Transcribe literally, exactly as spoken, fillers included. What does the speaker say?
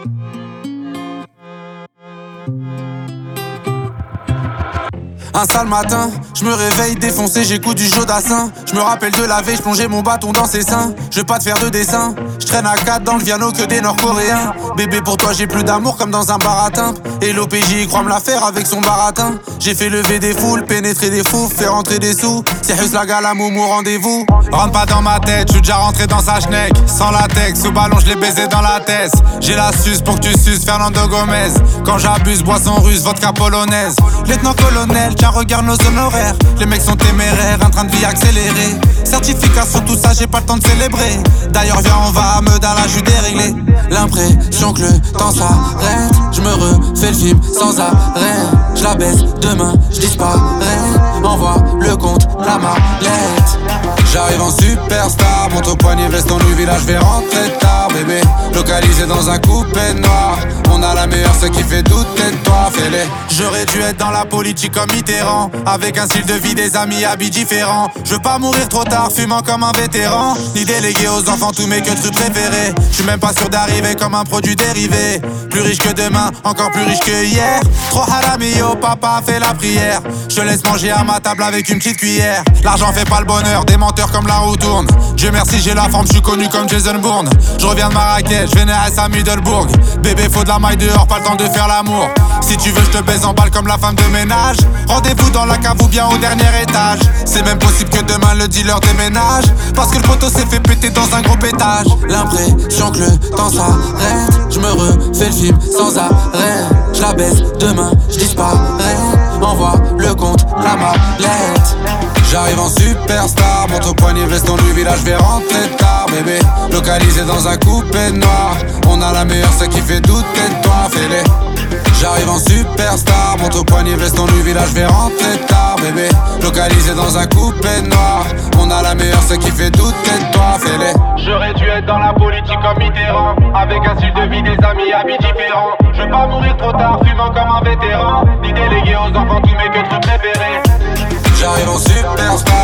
Un sale matin, je me réveille défoncé, j'écoute du Jodassin. Je me rappelle de la veille, je plongeais mon bâton dans ses seins. Je vais pas te faire de dessin, je traîne à quatre dans le Viano que des Nord-Coréens. Bébé, pour toi j'ai plus d'amour comme dans un baratin. Et l'O P J croit me la faire avec son baratin. J'ai fait lever des foules, pénétrer des fous, faire rentrer des sous. C'est juste la gala, moumou, rendez-vous. Rentre pas dans ma tête, je suis déjà rentré dans sa schneck. Sans latex, au ballon je l'ai baisé dans la tête. J'ai la suce pour que tu suces Fernando Gomez. Quand j'abuse, boisson russe, vodka polonaise. Lieutenant-colonel, tiens regarde nos honoraires. Les mecs sont téméraires, un train de vie accéléré. Certification, tout ça, j'ai pas le temps de célébrer. D'ailleurs viens on va à Meudin, la jus déréglée. L'impression que le temps s'arrête. Je me refais le film sans arrêt. Je la baisse demain, je disparais. Envoie le compte, la mallette. J'arrive en superstar, monte au poignet, veste en nu, village, vais rentrer tard, bébé. Localisé dans un coupé noir. On a la meilleure, ce qui fait douter de toi, fais-les. J'aurais dû être dans la politique comme Mitterrand. Avec un style de vie, des amis, habits différents. Je veux pas mourir trop tard, fumant comme un vétéran. Ni déléguer aux enfants tous mes queues trucs préférés. Je suis même pas sûr d'arriver comme un produit dérivé. Plus riche que demain, encore plus riche que hier. Trop harami, oh papa fait la prière. Je te laisse manger à ma table avec une petite cuillère. L'argent fait pas le bonheur, des menteurs comme la roue tourne. Dieu merci j'ai la forme, je suis connu comme Jason Bourne. Je reviens de Marrakech, je vénère à Middelbourg. Bébé faut de la maille dehors, pas le temps de faire l'amour. Si tu veux je te baise en balle comme la femme de ménage. Rendez-vous dans la cave ou bien au dernier étage. C'est même possible que demain le dealer déménage. Parce que le poteau s'est fait péter dans un gros pétage. L'impression que le temps s'arrête. Je me refais le film sans arrêt. Je la baisse demain, je disparais. Envoie le compte, la mallette. J'arrive en superstar, monte au poignet, veste en nu, village, vais rentrer tard, bébé. Localisé dans un coupé noir. On a la meilleure, ce qui fait douter de toi, fais-les. J'arrive en superstar, monte au poignet, veste en nu, village, vais rentrer tard, bébé. Localisé dans un coupé noir. On a la meilleure, ce qui fait douter de toi, fais-les. J'aurais dû être dans la politique comme Mitterrand. Avec un style de vie, des amis, habits différents. Je veux pas mourir trop tard, fumant comme un vétéran. Ni déléguer aux enfants tous mes queues trucs préférés. J'arrive en superstar,